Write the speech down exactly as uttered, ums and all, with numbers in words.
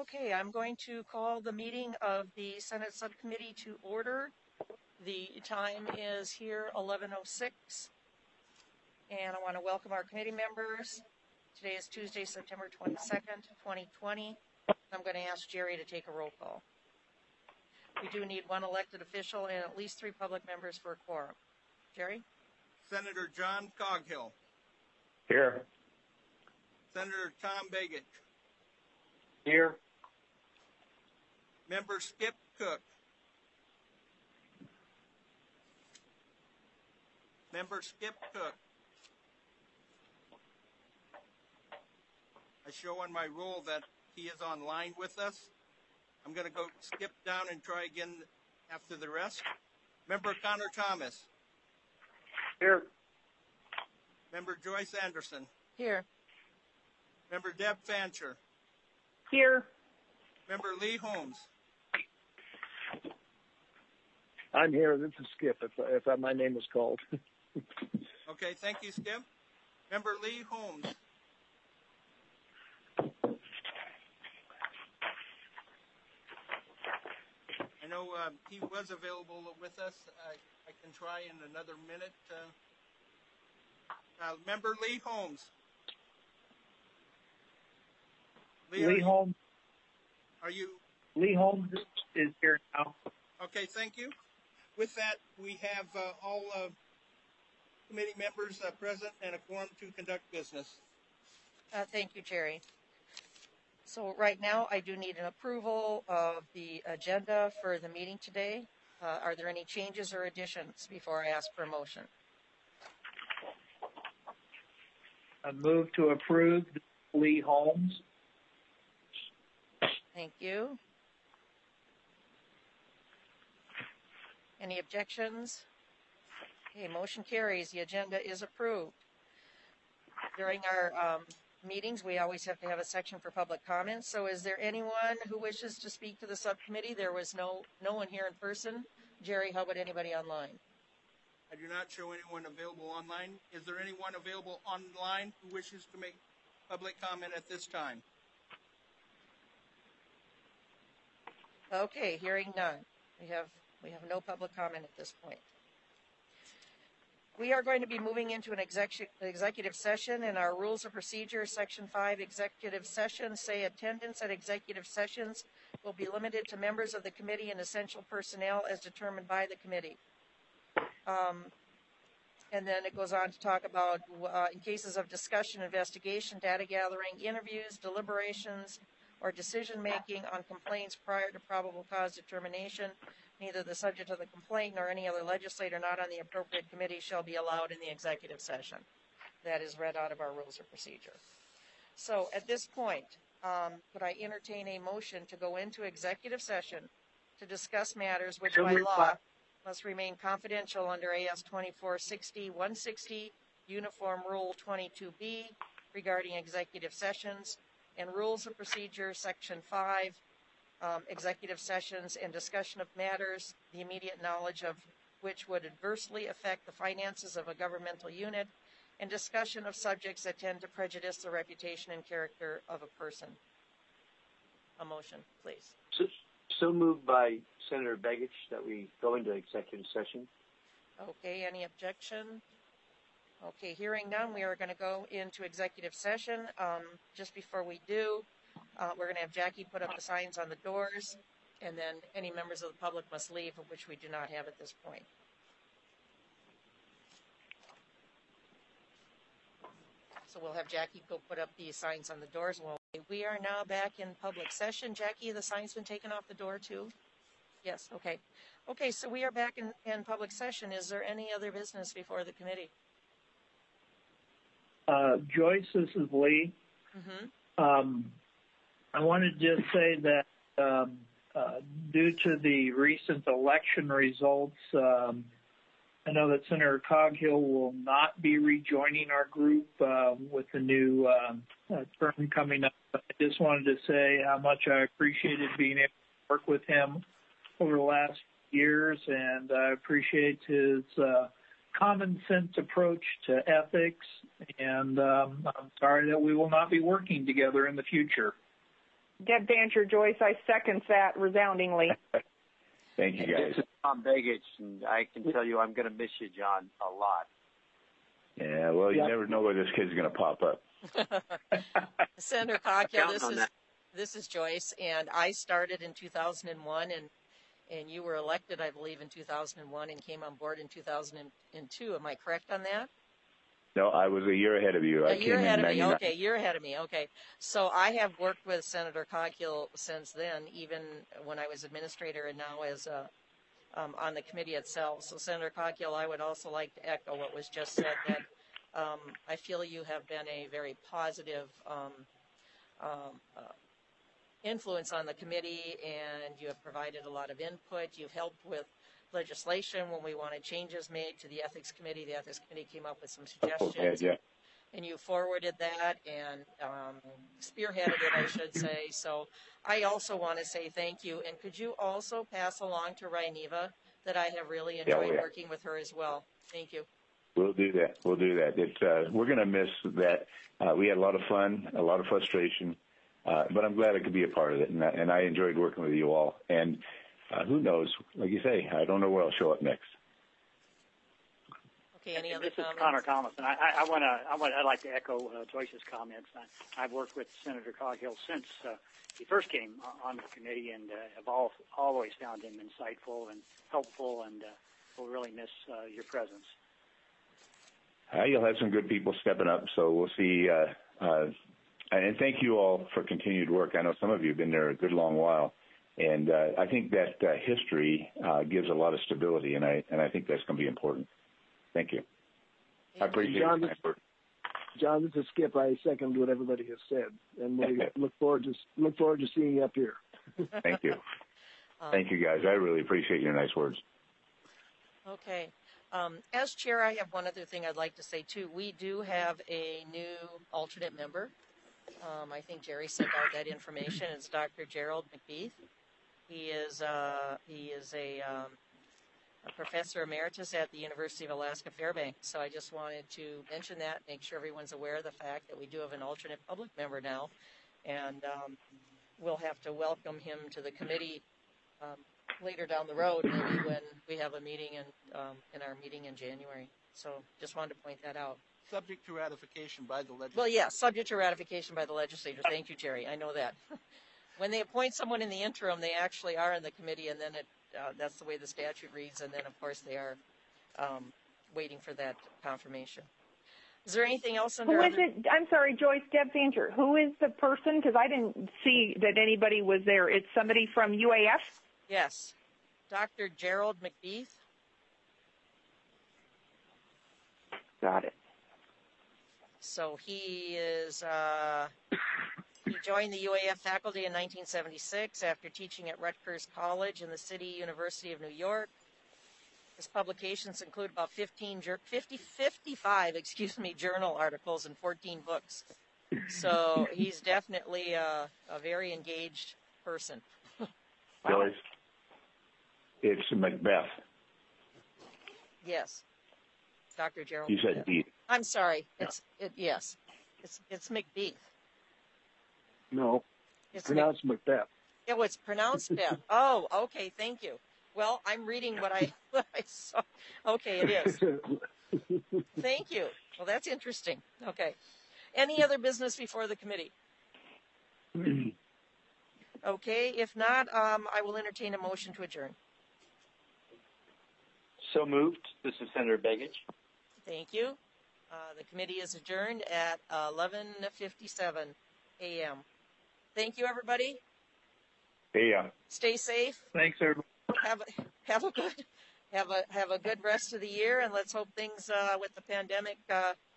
Okay, I'm going to call the meeting of the Senate Subcommittee to order. The time is here eleven oh six, and I want to welcome our committee members. Today is Tuesday, September twenty-second, twenty twenty. I'm going to ask Jerry to take a roll call. We do need one elected official and at least three public members for a quorum. Jerry? Senator John Coghill. Here. Senator Tom Begich. Here. Member Skip Cook. Member Skip Cook. I show on my roll that he is online with us. I'm going to go skip down and try again after the rest. Member Connor Thomas. Here. Member Joyce Anderson. Here. Member Deb Fancher. Here. Member Lee Holmes. I'm here. This is Skip, if, if my name is called. Okay, thank you, Skip. Member Lee Holmes. I know uh, he was available with us. I, I can try in another minute. Uh, uh, member Lee Holmes. Lee, Lee are Holmes. You, are you? Lee Holmes is here now. Okay, thank you. With that, we have uh, all uh, committee members uh, present and a quorum to conduct business. Uh, thank you, Jerry. So right now, I do need an approval of the agenda for the meeting today. Uh, are there any changes or additions before I ask for a motion? I move to approve Lee Holmes. Thank you. Any objections? Okay, motion carries. The agenda is approved. During our um, meetings, we always have to have a section for public comments. So is there anyone who wishes to speak to the subcommittee? There was no, no one here in person. Jerry, how about anybody online? I do not show anyone available online. Is there anyone available online who wishes to make public comment at this time? Okay, hearing none. We have we have no public comment at this point. We are going to be moving into an execu executive session, and our rules of procedure, section five, executive sessions say attendance at executive sessions will be limited to members of the committee and essential personnel as determined by the committee. Um, and then it goes on to talk about uh, in cases of discussion, investigation, data gathering, interviews, deliberations, or decision-making on complaints prior to probable cause determination, neither the subject of the complaint nor any other legislator not on the appropriate committee shall be allowed in the executive session. That is read out of our rules of procedure. So at this point, um, could I entertain a motion to go into executive session to discuss matters which by law must remain confidential under A S twenty-four sixty dash one sixty, Uniform Rule twenty-two B regarding executive sessions, and Rules of Procedure, Section five, um, executive sessions and discussion of matters, the immediate knowledge of which would adversely affect the finances of a governmental unit, and discussion of subjects that tend to prejudice the reputation and character of a person. A motion, please. So, so moved by Senator Begich that we go into executive session. Okay, any objection? Okay, hearing none, we are going to go into executive session. Um, just before we do, uh, we're going to have Jackie put up the signs on the doors, and then any members of the public must leave, of which we do not have at this point. So we'll have Jackie go put up the signs on the doors. Well, we are now back in public session. Jackie, the sign's been taken off the door too? Yes, okay. Okay, so we are back in, in public session. Is there any other business before the committee? Uh, Joyce, this is Lee. Mm-hmm. um, I want to just say that um, uh, due to the recent election results, um, I know that Senator Coghill will not be rejoining our group uh, with the new uh, uh, term coming up. I just wanted to say how much I appreciated being able to work with him over the last years, and I appreciate his uh, common sense approach to ethics, and um, I'm sorry that we will not be working together in the future. Deb Bancher, Joyce, I second that resoundingly. Thank you, guys. This is Tom Begich, and I can tell you I'm going to miss you, John, a lot. Yeah, well, you Yep. never know where this kid's going to pop up. Senator Coghill, Counting this on is that. this is Joyce, and I started in two thousand one, and and you were elected, I believe, in two thousand one, and came on board in two thousand two. Am I correct on that? No, I was a year ahead of you. I A year came ahead in of me. ninety-nine. Okay, you're ahead of me. Okay, so I have worked with Senator Coghill since then, even when I was administrator, and now as uh, um, on the committee itself. So, Senator Coghill, I would also like to echo what was just said, that um, I feel you have been a very positive um, um, uh, influence on the committee, and you have provided a lot of input. You've helped with legislation when we wanted changes made to the ethics committee. The ethics committee came up with some suggestions, Yeah, yeah. and you forwarded that and um, spearheaded it, I should say. So I also want to say thank you. And could you also pass along to Rainiva that I have really enjoyed yeah. working with her as well? Thank you. We'll do that. We'll do that. It's, uh, we're going to miss that. Uh, we had a lot of fun, a lot of frustration, uh, but I'm glad I could be a part of it, and I, and I enjoyed working with you all. And uh, who knows? Like you say, I don't know where I'll show up next. Okay, any other This is comments? Connor Thomas, and I, I, I want to, I want, I'd like to echo uh, Joyce's comments. I, I've worked with Senator Coghill since uh, he first came on the committee, and uh, have all, always found him insightful and helpful, and uh, we'll really miss uh, your presence. Uh, you'll have some good people stepping up, so we'll see. Uh, uh, and thank you all for continued work. I know some of you have been there a good long while, and uh, I think that uh, history uh, gives a lot of stability, and I and I think that's going to be important. Thank you. I appreciate John, it. John, this is Skip. I second what everybody has said, and we look forward to look forward to seeing you up here. Thank you. Um, Thank you, guys. I really appreciate your nice words. Okay. Um, as chair, I have one other thing I'd like to say, too. We do have a new alternate member. Um, I think Jerry sent out that information. It's Doctor Gerald McBeath. He is uh, he is a, um, a professor emeritus at the University of Alaska Fairbanks. So I just wanted to mention that, make sure everyone's aware of the fact that we do have an alternate public member now. And um, we'll have to welcome him to the committee um, later down the road, maybe when we have a meeting in, um, in our meeting in January. So just wanted to point that out. Subject to ratification by the legislature. Well, yeah, subject to ratification by the legislature. Thank you, Jerry. I know that. When they appoint someone in the interim, they actually are in the committee, and then it, uh, that's the way the statute reads, and then, of course, they are um, waiting for that confirmation. Is there anything else under Who is other- it? I'm sorry, Joyce, Deb Bancher. Who is the person? Because I didn't see that anybody was there. It's somebody from U A F? Yes. Doctor Gerald McBeath. Got it. So he is, uh, he joined the U A F faculty in nineteen seventy-six after teaching at Rutgers College and the City University of New York. His publications include about fifteen, fifty, fifty-five, excuse me, journal articles and fourteen books. So he's definitely a, a very engaged person. Joyce, it's Macbeth. Yes. Doctor Gerald. You said McBeath. Beath. I'm sorry. It's, it, yes. It's, it's McBeath. No, It's pronounced Macbeth. Mc, oh, it's pronounced Beth. Oh, okay. Thank you. Well, I'm reading what I, what I saw. Okay, it is. Thank you. Well, that's interesting. Okay. Any other business before the committee? Okay. If not, um, I will entertain a motion to adjourn. So moved. This is Senator Begich. Thank you. Uh, the committee is adjourned at eleven fifty-seven a m Thank you, everybody. Yeah. Stay safe. Thanks, everybody. Have a, have a good have a have a good rest of the year, and let's hope things uh, with the pandemic uh,